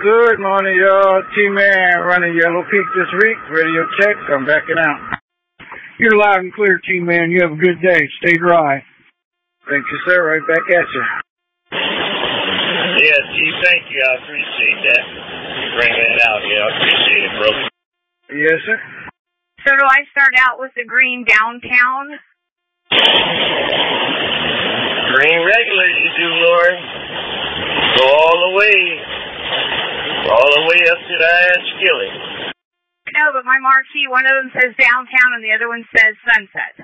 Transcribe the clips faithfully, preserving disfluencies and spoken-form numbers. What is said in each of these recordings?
Good morning, y'all. T-Man running Yellow Peak this week. Radio check. I'm backing out. You're loud and clear, T-Man. You have a good day. Stay dry. Thank you, sir. Right back at you. Yeah, T, thank you. I appreciate that. Bringing it out. Yeah, I appreciate it, bro. Yes, sir. So do I start out with the green downtown? Green regular, you do, Lord. Go all the way. All the way up to the ash skillet. No, but my marquee, one of them says downtown and the other one says sunset.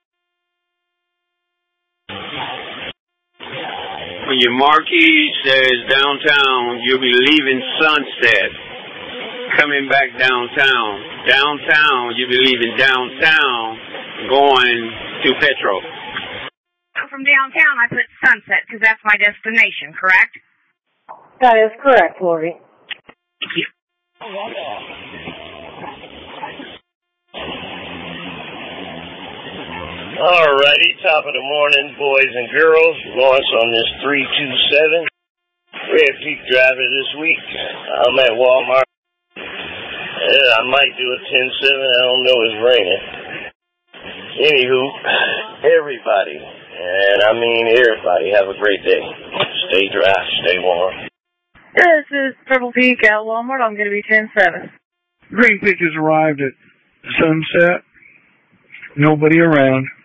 When your marquee says downtown, you'll be leaving Sunset, coming back downtown. Downtown, you'll be leaving downtown, going to Petro. From downtown, I put sunset because that's my destination, correct? That is correct, Lori. Alrighty, top of the morning, boys and girls. Launch on this three two seven. Red Peak driver this week. I'm at Walmart. Yeah, I might do a ten seven. I don't know, it's raining. Anywho, everybody, and I mean everybody, have a great day. Stay dry, stay warm. This is Purple Peak at Walmart. I'm going to be ten seven. Green Peak has arrived at sunset. Nobody around.